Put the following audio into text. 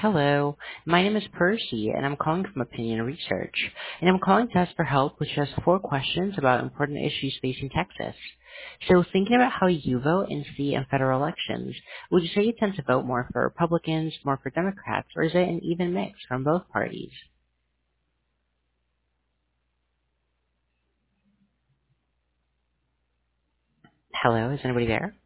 Hello, my name is Percy, and I'm calling from Opinion Research. And I'm calling to ask for help with just 4 questions about important issues facing Texas. So, thinking about how you vote in state and federal elections, would you say you tend to vote more for Republicans, more for Democrats, or is it an even mix from both parties? Hello, is anybody there?